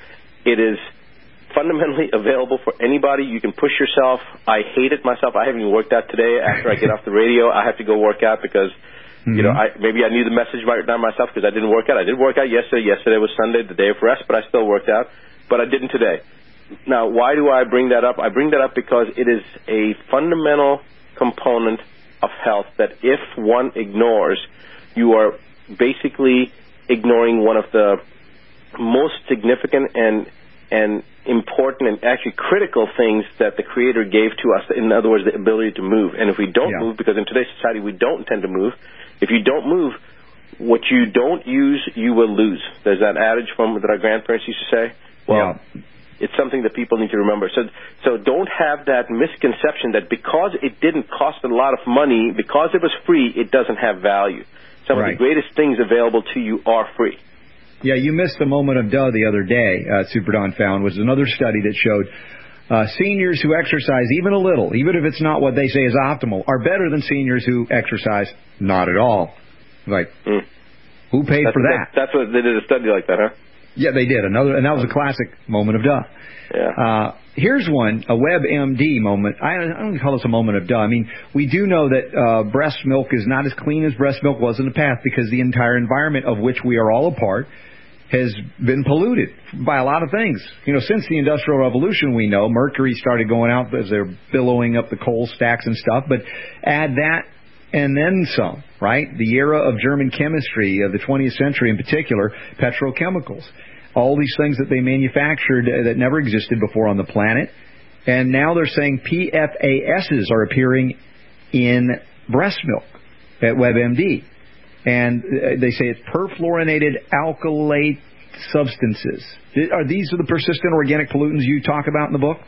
It is fundamentally available for anybody. You can push yourself. I hate it myself. I haven't even worked out today. After I get off the radio, I have to go work out because, mm-hmm. you know, I, maybe I knew the message right now myself because I didn't work out. I did work out yesterday. Yesterday was Sunday, the day of rest, but I still worked out. But I didn't today. Now, why do I bring that up? I bring that up because it is a fundamental component of health that if one ignores, you are basically ignoring one of the most significant and and important and actually critical things that the Creator gave to us. In other words, the ability to move. And if we don't yeah. move, because in today's society we don't tend to move, if you don't move, what you don't use, you will lose. There's that adage from that our grandparents used to say. Well, yeah. it's something that people need to remember. So, so don't have that misconception that because it didn't cost a lot of money, because it was free, it doesn't have value. Some right. of the greatest things available to you are free. Yeah, you missed the moment of duh the other day, uh, Super Don found, was another study that showed uh, seniors who exercise even a little, even if it's not what they say is optimal, are better than seniors who exercise not at all. Like, mm. who paid that's, for that? That's what they did a study like that, huh? Yeah, they did. Another, and that was a classic moment of duh. Yeah. Uh, here's one, a WebMD moment. I, I don't call this a moment of duh. I mean, we do know that uh, breast milk is not as clean as breast milk was in the past because the entire environment of which we are all a part has been polluted by a lot of things. You know, since the Industrial Revolution, we know mercury started going out as they're billowing up the coal stacks and stuff. But add that and then some, right? The era of German chemistry of the twentieth century in particular, petrochemicals. All these things that they manufactured that never existed before on the planet. And now they're saying P F A S's are appearing in breast milk at WebMD. And they say it's perfluorinated alkylate substances. Are these are the persistent organic pollutants you talk about in the book?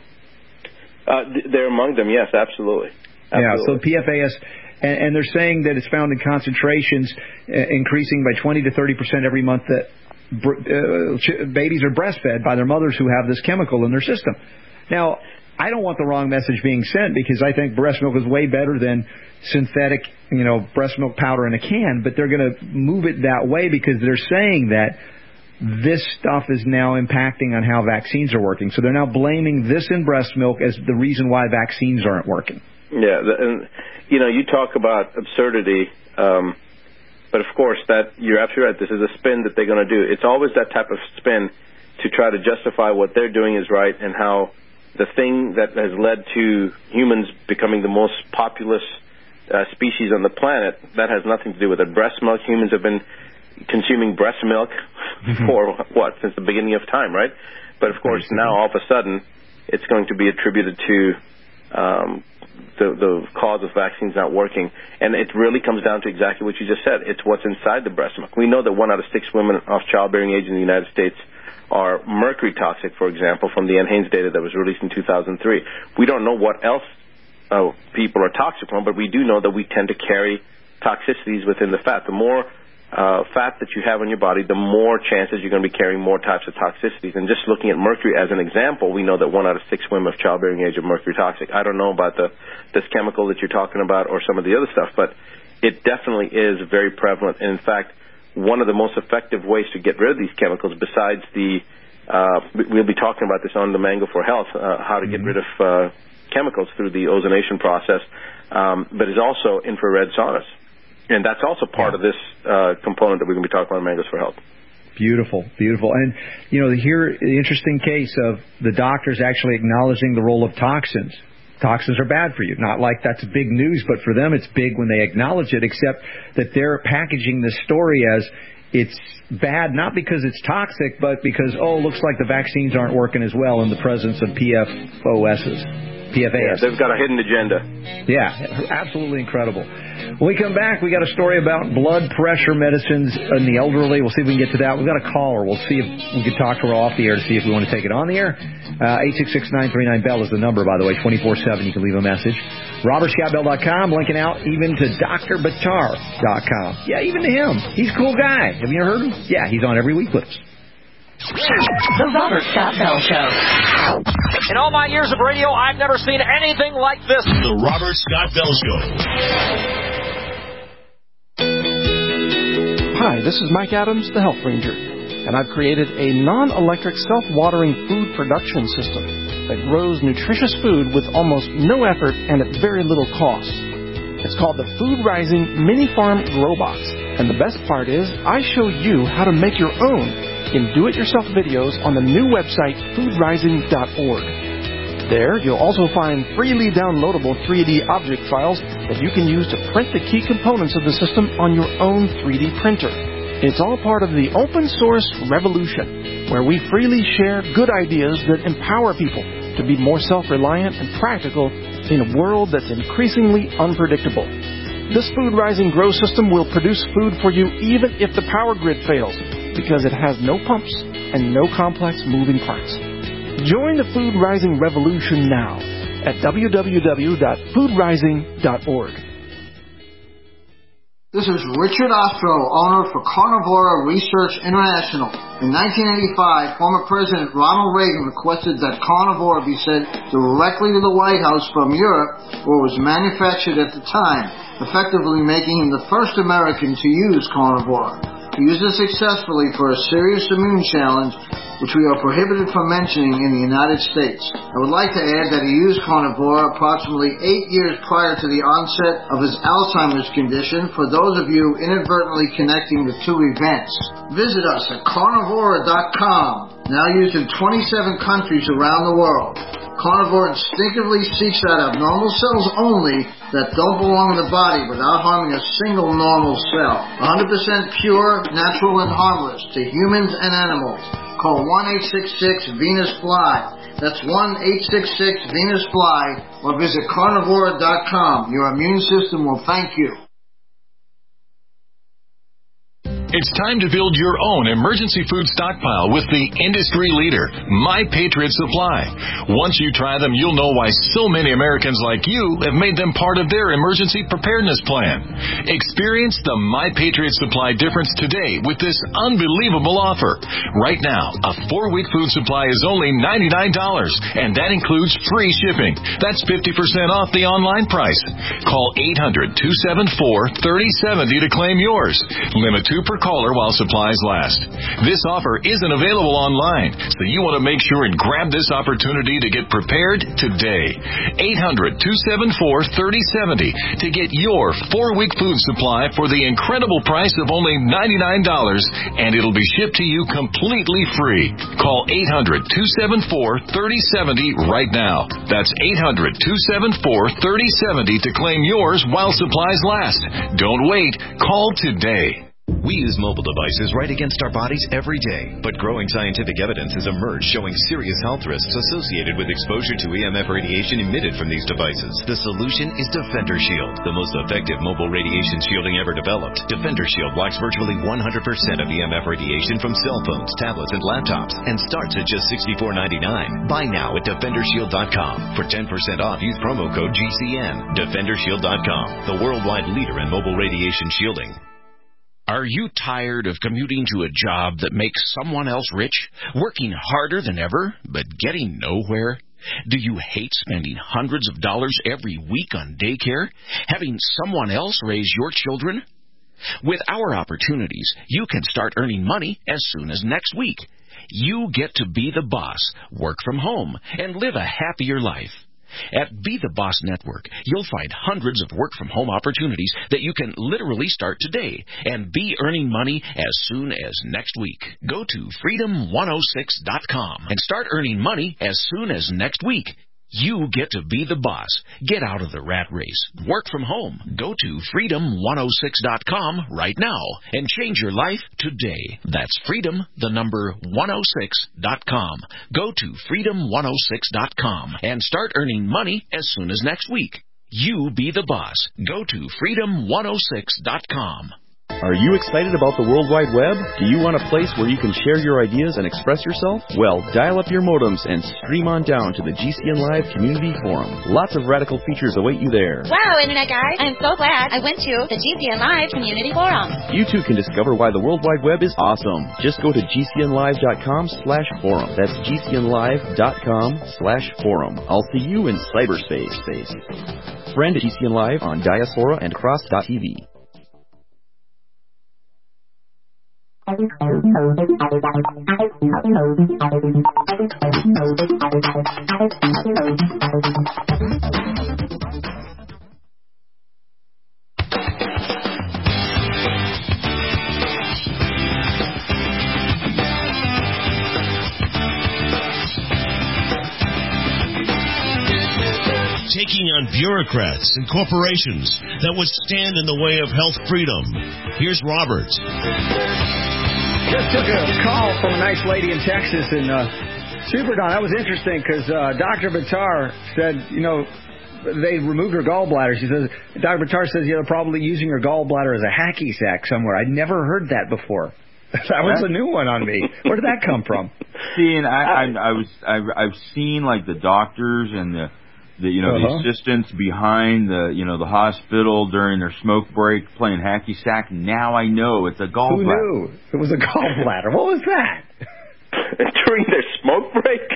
Uh, they're among them, yes, absolutely. absolutely. Yeah, so P F A S, and, and they're saying that it's found in concentrations uh, increasing by twenty to thirty percent every month that uh, ch- babies are breastfed by their mothers who have this chemical in their system. Now, I don't want the wrong message being sent because I think breast milk is way better than synthetic, you know, breast milk powder in a can, but they're going to move it that way because they're saying that this stuff is now impacting on how vaccines are working. So they're now blaming this in breast milk as the reason why vaccines aren't working. Yeah, and, you know, you talk about absurdity, um, but of course, that you're absolutely right. This is a spin that they're going to do. It's always that type of spin to try to justify what they're doing is right and how the thing that has led to humans becoming the most populous uh, species on the planet, that has nothing to do with it. Breast milk, humans have been consuming breast milk for, what, since the beginning of time, right? But, of course, now all of a sudden it's going to be attributed to um, the, the cause of vaccines not working. And it really comes down to exactly what you just said. It's what's inside the breast milk. We know that one out of six women of childbearing age in the United States are mercury toxic, for example, from the NHANES data that was released in two thousand three. We don't know what else uh, people are toxic from, but we do know that we tend to carry toxicities within the fat. The more uh, fat that you have in your body, the more chances you're going to be carrying more types of toxicities. And just looking at mercury as an example, we know that one out of six women of childbearing age are mercury toxic. I don't know about the this chemical that you're talking about or some of the other stuff, but it definitely is very prevalent. And in fact, one of the most effective ways to get rid of these chemicals, besides the, uh, we'll be talking about this on the Mango for Health, uh, how to get rid of uh, chemicals through the ozonation process, um, but is also infrared saunas. And that's also part of this uh, component that we're going to be talking about on Mangoes for Health. Beautiful, beautiful. And, you know, here, the interesting case of the doctors actually acknowledging the role of toxins. Toxins are bad for you. Not like that's big news, but for them it's big when they acknowledge it, except that they're packaging this story as it's bad not because it's toxic, but because, oh, looks like the vaccines aren't working as well in the presence of P F O S's. P F A S. Yeah, they've got a hidden agenda. Yeah, absolutely incredible. When we come back, we got a story about blood pressure medicines in the elderly. We'll see if we can get to that. We've got a caller. We'll see if we can talk to her off the air to see if we want to take it on the air. Uh, eight six six, nine three nine, B E L L is the number, by the way, twenty-four seven. You can leave a message. Robert Scott Bell dot com, linking out even to D R Batar dot com. Yeah, even to him. He's a cool guy. Have you ever heard of him? Yeah, he's on every week with us. The Robert Scott Bell Show. In all my years of radio, I've never seen anything like this. The Robert Scott Bell Show. Hi, this is Mike Adams, the Health Ranger, and I've created a non-electric self-watering food production system that grows nutritious food with almost no effort and at very little cost. It's called the Food Rising Mini Farm Grow Box, and the best part is I show you how to make your own in do-it-yourself videos on the new website food rising dot org. There, you'll also find freely downloadable three D object files that you can use to print the key components of the system on your own three D printer. It's all part of the open source revolution, where we freely share good ideas that empower people to be more self-reliant and practical in a world that's increasingly unpredictable. This Food Rising Grow system will produce food for you even if the power grid fails, because it has no pumps and no complex moving parts. Join the Food Rising revolution now at w w w dot food rising dot org. This is Richard Ostro, owner for Carnivora Research International. In nineteen eighty-five, former President Ronald Reagan requested that Carnivora be sent directly to the White House from Europe, where it was manufactured at the time, effectively making him the first American to use Carnivora. He used it successfully for a serious immune challenge, which we are prohibited from mentioning in the United States. I would like to add that he used Carnivora approximately eight years prior to the onset of his Alzheimer's condition, for those of you inadvertently connecting the two events. Visit us at carnivora dot com, now used in twenty-seven countries around the world. Carnivore instinctively seeks out abnormal cells only that don't belong in the body without harming a single normal cell. one hundred percent pure, natural, and harmless to humans and animals. Call one eight six six Venus Fly. That's one eight six six Venus Fly, or visit carnivora dot com. Your immune system will thank you. It's time to build your own emergency food stockpile with the industry leader, My Patriot Supply. Once you try them, you'll know why so many Americans like you have made them part of their emergency preparedness plan. Experience the My Patriot Supply difference today with this unbelievable offer. Right now, a four-week food supply is only ninety-nine dollars, and that includes free shipping. That's fifty percent off the online price. Call eight hundred, two seven four, three oh seven oh to claim yours. Limit two per call caller while supplies last. This offer isn't available online, so you want to make sure and grab this opportunity to get prepared today. eight hundred, two seven four, three oh seven oh to get your four-week food supply for the incredible price of only ninety-nine dollars, and it'll be shipped to you completely free. Call eight hundred, two seven four, three oh seven oh right now. That's eight hundred, two seven four, three oh seven oh to claim yours while supplies last. Don't wait. Call today. We use mobile devices right against our bodies every day, but growing scientific evidence has emerged showing serious health risks associated with exposure to E M F radiation emitted from these devices. The solution is Defender Shield, the most effective mobile radiation shielding ever developed. Defender Shield blocks virtually one hundred percent of E M F radiation from cell phones, tablets, and laptops, and starts at just sixty-four ninety-nine. Buy now at defender shield dot com. For ten percent off, use promo code G C N. defender shield dot com, the worldwide leader in mobile radiation shielding. Are you tired of commuting to a job that makes someone else rich, working harder than ever, but getting nowhere? Do you hate spending hundreds of dollars every week on daycare, having someone else raise your children? With our opportunities, you can start earning money as soon as next week. You get to be the boss, work from home, and live a happier life. At Be the Boss Network, you'll find hundreds of work-from-home opportunities that you can literally start today and be earning money as soon as next week. Go to freedom one oh six dot com and start earning money as soon as next week. You get to be the boss. Get out of the rat race. Work from home. Go to freedom one oh six dot com right now and change your life today. That's freedom, the number one oh six dot com. Go to freedom one oh six dot com and start earning money as soon as next week. You be the boss. Go to freedom one oh six dot com. Are you excited about the World Wide Web? Do you want a place where you can share your ideas and express yourself? Well, dial up your modems and stream on down to the G C N Live Community Forum. Lots of radical features await you there. Wow, Internet guy, I'm so glad I went to the G C N Live Community Forum. You too can discover why the World Wide Web is awesome. Just go to G C N live dot com slash forum. That's G C N live dot com slash forum. I'll see you in cyberspace. Friend G C N Live on Diaspora and Cross dot T V. Taking on bureaucrats and corporations that would stand in the way of health freedom. Here's Robert. Just took a call from a nice lady in Texas, and uh, Super Don, that was interesting because uh, Doctor Buttar said, you know, they removed her gallbladder. She says, Doctor Buttar says, you know, probably using her gallbladder as a hacky sack somewhere. I'd never heard that before. That was a new one on me. Where did that come from? See, and I, I, I was, I've, I've seen like the doctors and the, the you know, uh-huh. the assistants behind the, you know, the hospital during their smoke break playing hacky sack. Now I know it's a gallbladder. Who knew? It was a gallbladder. What was that? During their smoke break?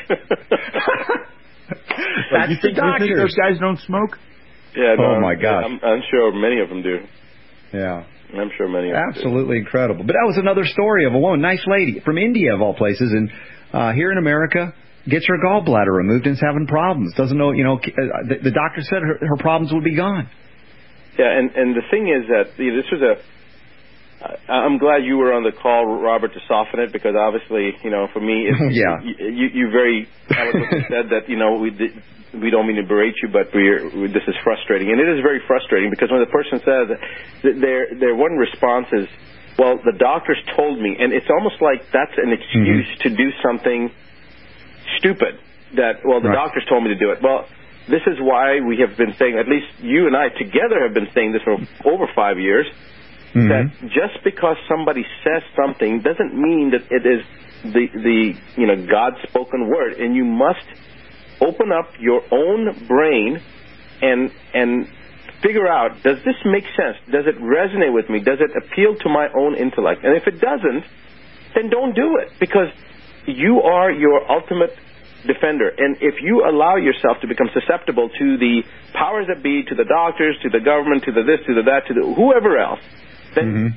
That's you think, the doctors. You think those guys don't smoke? Yeah. No, oh my gosh. I'm, I'm sure many of them do. Yeah. I'm sure many of them Absolutely do. Incredible. But that was another story of a woman, nice lady, from India of all places, and uh, here in America, gets her gallbladder removed and is having problems. Doesn't know, you know, the, the doctor said her, her problems would be gone. Yeah, and, and the thing is that you know, this was a, I'm glad you were on the call, Robert, to soften it, because obviously, you know, for me, it's, yeah. you, you very eloquently said that, you know, we did, we don't mean to berate you, but we're, we, this is frustrating. And it is very frustrating because when the person says that their, their one response is, well, the doctors told me, and it's almost like that's an excuse mm-hmm. to do something stupid, that, well, the right. doctors told me to do it. Well, this is why we have been saying, at least you and I together have been saying this for over five years, mm-hmm. that just because somebody says something doesn't mean that it is the, the you know, God-spoken word, and you must open up your own brain and and figure out, does this make sense? Does it resonate with me? Does it appeal to my own intellect? And if it doesn't, then don't do it, because you are your ultimate defender. And if you allow yourself to become susceptible to the powers that be, to the doctors, to the government, to the this, to the that, to the whoever else, then mm-hmm.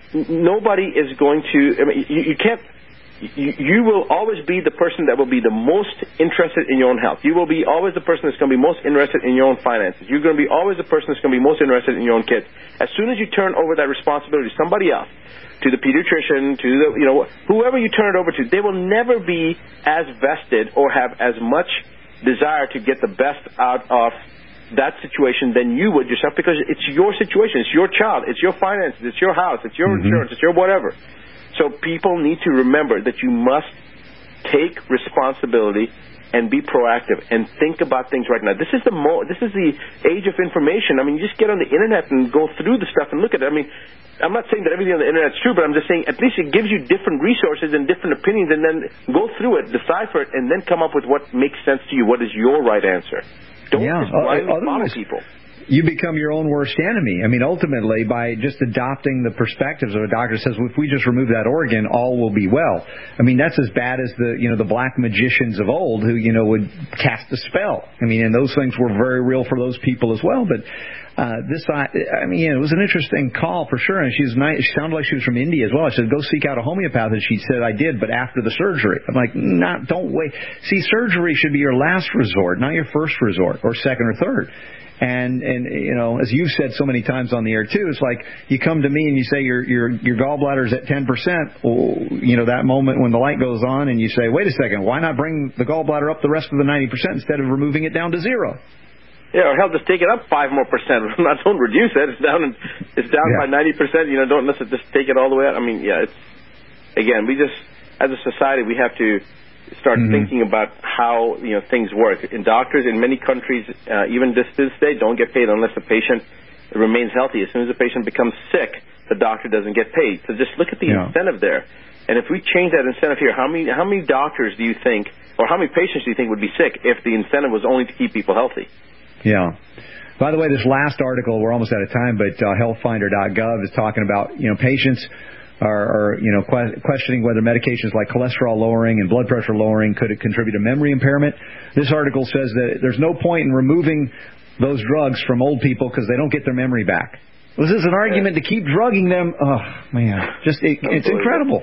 nobody is going to. I mean, you, you can't. You, you will always be the person that will be the most interested in your own health. You will be always the person that's going to be most interested in your own finances. You're going to be always the person that's going to be most interested in your own kids. As soon as you turn over that responsibility to somebody else, to the pediatrician, to the, you know, whoever you turn it over to, they will never be as vested or have as much desire to get the best out of that situation than you would yourself, because it's your situation, it's your child, it's your finances, it's your house, it's your mm-hmm. insurance, it's your whatever. So people need to remember that you must take responsibility and be proactive and think about things right now. This is the mo- this is the age of information. I mean, you just get on the internet and go through the stuff and look at it. I mean, I'm not saying that everything on the internet is true, but I'm just saying at least it gives you different resources and different opinions, and then go through it, decipher it, and then come up with what makes sense to you. What is your right answer? Don't yeah. just blindly uh, follow people. You become your own worst enemy. I mean, ultimately, by just adopting the perspectives of a doctor who says, well, if we just remove that organ, all will be well. I mean, that's as bad as the, you know, the black magicians of old who, you know, would cast a spell. I mean, and those things were very real for those people as well. But uh, this, I, I mean, yeah, it was an interesting call for sure. And she's nice. She sounded like she was from India as well. I said, go seek out a homeopath. And she said, I did, but after the surgery. I'm like, not, don't wait. See, surgery should be your last resort, not your first resort or second or third. And, and, you know, as you've said so many times on the air, too, it's like you come to me and you say your your your gallbladder's at ten percent. Well, you know, that moment when the light goes on and you say, wait a second, why not bring the gallbladder up the rest of the ninety percent instead of removing it down to zero? Yeah, or hell, just take it up five more percent. Not don't reduce it. It's down, it's down yeah. by ninety percent. You know, don't listen, just take it all the way out. I mean, yeah, it's, again, we just, as a society, we have to start mm-hmm. thinking about how, you know, things work. In doctors in many countries, uh, even this this day, don't get paid unless the patient remains healthy. As soon as the patient becomes sick, the doctor doesn't get paid. So just look at the yeah. incentive there. And if we change that incentive here, how many how many doctors do you think, or how many patients do you think would be sick if the incentive was only to keep people healthy? Yeah. By the way, this last article, we're almost out of time, but uh, health finder dot gov is talking about, you know, patients Are, are, you know, que- questioning whether medications like cholesterol lowering and blood pressure lowering could contribute to memory impairment. This article says that there's no point in removing those drugs from old people because they don't get their memory back. This is an argument to keep drugging them. Oh, man. Just it, it's incredible.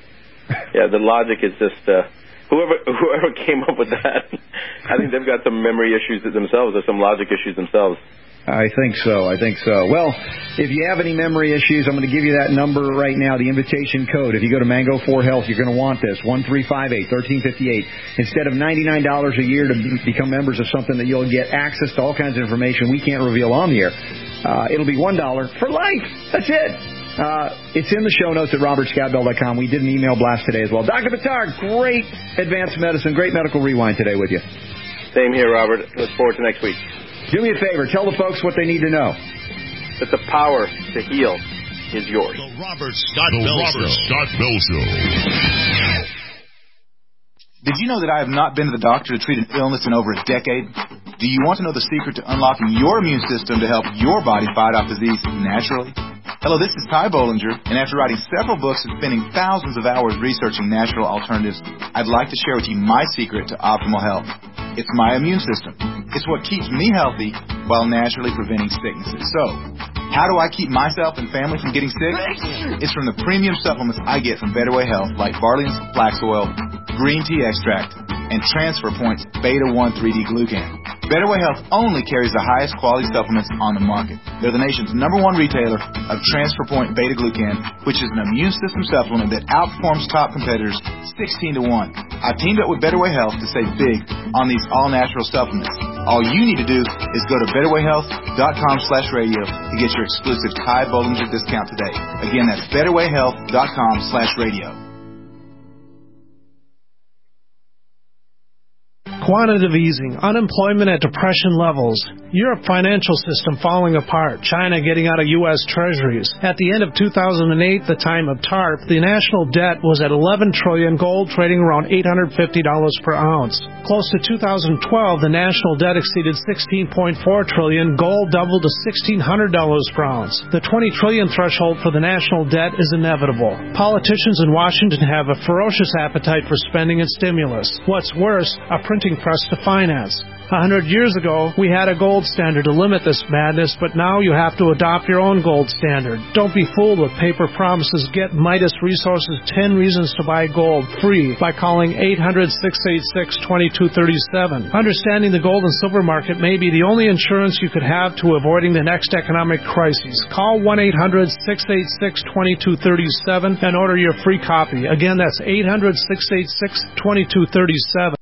Yeah, the logic is just, uh, whoever whoever came up with that, I think they've got some memory issues themselves or some logic issues themselves. I think so. I think so. Well, if you have any memory issues, I'm going to give you that number right now, the invitation code. If you go to Mango four Health, you're going to want this, one three five eight, one three five eight. Instead of ninety-nine dollars a year to become members of something that you'll get access to all kinds of information we can't reveal on the air, uh, it'll be one dollar for life. That's it. Uh, it's in the show notes at robert scott bell dot com. We did an email blast today as well. Doctor Buttar, great advanced medicine, great medical rewind today with you. Same here, Robert. Look forward to next week. Do me a favor. Tell the folks what they need to know. That the power to heal is yours. The Robert Scott the Bell Robert Show. Scott Bell Show. Did you know that I have not been to the doctor to treat an illness in over a decade? Do you want to know the secret to unlocking your immune system to help your body fight off disease naturally? Hello, this is Ty Bollinger, and after writing several books and spending thousands of hours researching natural alternatives, I'd like to share with you my secret to optimal health. It's my immune system. It's what keeps me healthy while naturally preventing sicknesses. So, how do I keep myself and family from getting sick? It's from the premium supplements I get from Better Way Health, like Barlean's Flax Oil, Green Tea Extract, and Transfer Point's Beta one three D Glucan. Better Way Health only carries the highest quality supplements on the market. They're the nation's number one retailer of Transfer Point Beta Glucan, which is an immune system supplement that outperforms top competitors sixteen to one. I've teamed up with Better Way Health to save big on these all-natural supplements. All you need to do is go to better way health dot com slash radio to get your exclusive Ty Bollinger discount today. Again, that's better way health dot com slash radio. Quantitative easing, unemployment at depression levels, Europe financial system falling apart, China getting out of U S treasuries. At the end of two thousand eight, the time of TARP, the national debt was at eleven trillion dollars, gold trading around eight hundred fifty dollars per ounce. Close to two thousand twelve, the national debt exceeded sixteen point four trillion dollars, gold doubled to sixteen hundred dollars per ounce. The twenty trillion dollars threshold for the national debt is inevitable. Politicians in Washington have a ferocious appetite for spending and stimulus. What's worse, a printing press to finance. A hundred years ago, we had a gold standard to limit this madness, but now you have to adopt your own gold standard. Don't be fooled with paper promises. Get Midas Resources ten Reasons to Buy Gold free by calling eight hundred, six eight six, two two three seven. Understanding the gold and silver market may be the only insurance you could have to avoiding the next economic crisis. Call one eight hundred, six eight six, two two three seven and order your free copy. Again, that's eight hundred, six eight six, two two three seven.